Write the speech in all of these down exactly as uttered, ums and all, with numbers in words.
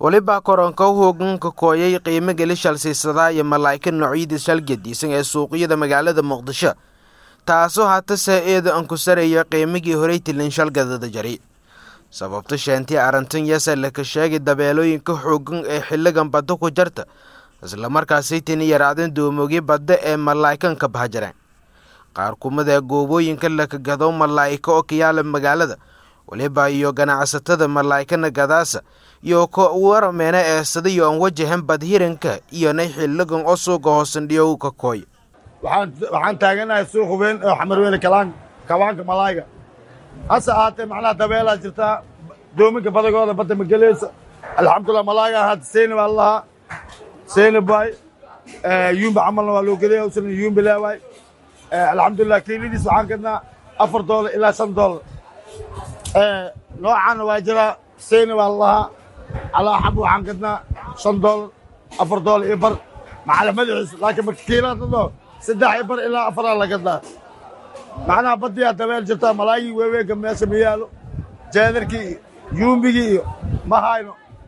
waliba koronka hoogan ka kooyay qiimo gelishal siisada iyo malaa'ika noocyada shalgadiisan ee suuqyada magaalada Muqdisho taasoo hata saeedo aan ku sareeyo qiimigii hore tilin shalgadada jari sababta shantii arantan yasal la ka sheegay dabeelooyinka xoogan ee xilligan badda ku jarta isla markaasay tani yaraadeen doomoogi badda ee malaa'ikan ka bahajareen qaar kumada goobooyinka la ka gado malaa'ika oo kiyaala magaalada waliba iyo ganacsatada malaa'ikana gadaasa iyo ko warameena ee sadayo aan wajahan badhiranka iyo nay xilligan oo suuqa hoosandhiyo ka kooy waxaan waxaan taaganahay suuq weyn oo xamar weyn kalaan kawaanka malaayga hasa aatay macnaha dabeela jirta doominka badagooda badda magaleysa alxamdulillah malaayga had seen wallaha seen bay ee yumba amalna waa loo galeeyo seen yumba laaway alxamdulillah kiiladiis waxaan kadnaa afar doolar ilaa shan doolar ee noocan waa jira seen wallaha ala xab waxaan kadnaa shan doolar afar doolar iyo bar macalumadiis laakiin kiilada saddex bar ilaa afar la gadaa macnaha badiya dabeel jirta malaayii weeweega meesha miyaalo jeedarkii yuumbigii ma hayno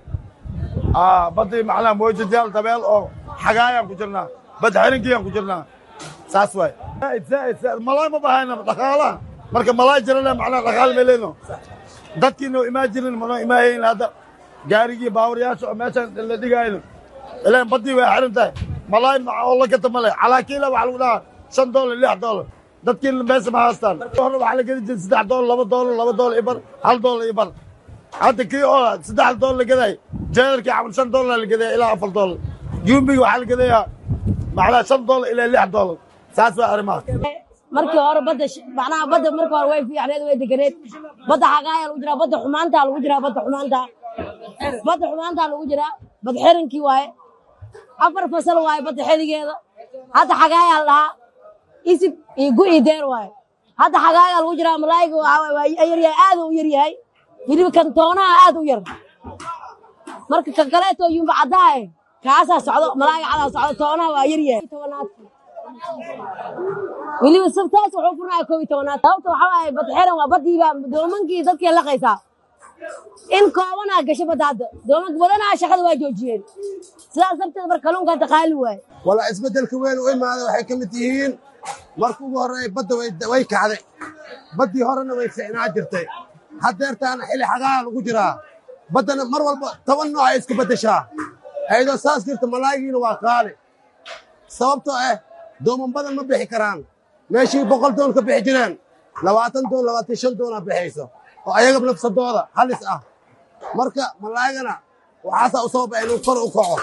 ah badi macnaha moojadaal dabeel oo xagaayaan ku jirnaa bad xirinkii ku jirnaa saas way malaay ma bahayna dhaqaalaha marka malaay jirana macnaha dhaqaal meeleno dadkiina imaajinin mana imaayin hada gaarigii baawriyaasha meesha la dhigayno ilaa badi way xirintahay malaay ma oo la gata malay ala kiila waxa lagu dhahaa shan doolar lix doolar dadkiina meesha ma haystaan hore waxa la gadi jiray saddex doolar laba doolar laba doolar ibar hal doolar ibar hadda kii oo saddex doolar la gaday jeedarkii camal shan doolar la gaday ilaa afar doolar yuumbiga waxa la gadayaa macna shan doolar ilaa lix doolar saas waa arimaha markii hore badda macnaha badda markii hore way fiicneed way deganeed badda xagaaya lagu jiraa badda xumaanta lagu jiraa badda xumaanta badda xumaanta lagu jiraa bad xirinkii waaye afar fasal waaye badda xiligeeda hadda xagaaya la isib iyo gu'i deer waaye hadda xagaaya lagu jiraa malaayga waa yar yahay aad u yar yahay hilib kan toonaha aad u yar marka ka kaleeto yumba cadaay kaasa socdo malaayga cadaay socdo toonaha waa yar yahay tobanaad hilib sabtaas wuxuu furnaa koob iyo tobanaad sababta waxa waaye bad xiran waa badiiba doomankii dadkii la qaysaa in koobana gasho badda doomanka badana shaqada waa joojiyeen sidaas sabteed mar kalluunka taqaali waay wala isbedelka weyn u imaado waxay kamid yihiin markuu ugu horeeyay badda way way kacday badii horena way fiicnaa jirtay hadeertaan xilli xagaa lagu jiraa badana mar walba toban nooc ay isku bedeshaa ayadoo saas jirta malaayigiina waa qaali sababtoo ah dooman badan ma bixi karaan meeshii boqol doon ka bixi jireen labaatan doon labaatan iyo shan doon bixayso oo ayaga nafsadooda halis ah marka malaayigana waxaasa u soo baxay inuu kor u kaco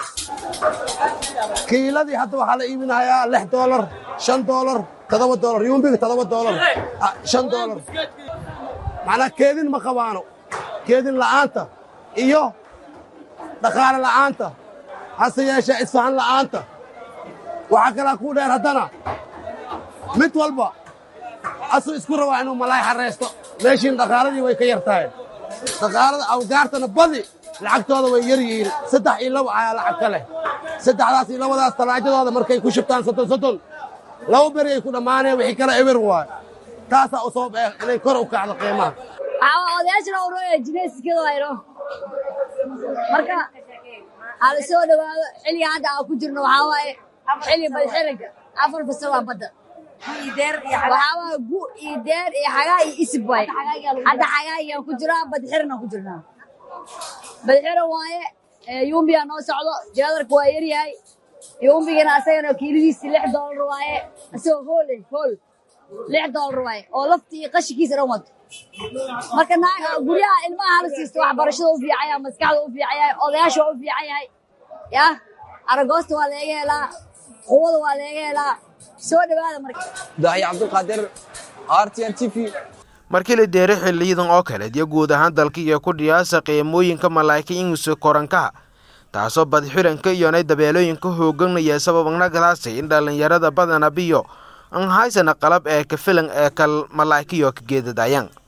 kiiladii hadda waxaa la iibinayaa lix doolar shan doolar toddoba doolar yuumbiga toddoba doolar shan doolar macnaa keedin ma qabaano keedin la'aanta iyo dhaqaale la'aanta hase yeeshee isfahan la'aanta waxaa kalaa kuu dheer haddana mid walba asuu isku rabaa inuu malaay xaraysto meeshiin dhaqaaladii way ka yar tahay dhaqaalada awgaartana badi lacagtooda way yar yihiin saddex iyo laba ayaa lacag ka leh saddexdaas iyo labadaas talaajadooda markay ku shubtaan soddon soddon laba beri ay ku dhammaaneen wixii kale eber waayo taasaa u sabab ah inay kor u kacdo qiimaha odayaashana u rooya jineyskada wayno marka hal soo dhawaado xilliga hadda aan ku jirno waxaa waaye xilli bad xiranka afar fasal waa badda waxaa waaye gu iyo deer iyo xagaa iyo isib waaye hadda xagaa ayaan ku jiraa bad xirana ku jirnaa bad xiran waaye yuumbiga noo socdo jeedarka waa yar yahay yuumbigana asagana kiiladiisi lix doolar waaye asagoo hool hool lix doolar waaye oo lafti iyo qashinkiisa dhan wato marka guryaha ilmaha hala siisto waxbarashada u fiican yahay maskaxda u fiican yahay odayaasha waa u fiican yahay ya aragoosta waa laga helaa quwada waa laga helaa soo dhawaada marka Daahiye Cabdulqaadir R T N T V markii la deeray xilliyadan oo kale iyo guud ahaan dalka iyo ku dhiyaasa qiimooyinka malaa'ika in soo koranka taasoo bad xiranka iyo nay dabeelooyinka hooganaya sababna galaasay in dhalinyarada badana biyo aan haysana qalab ee ka filan ee kal malaa'ika iyo ka geedadayaan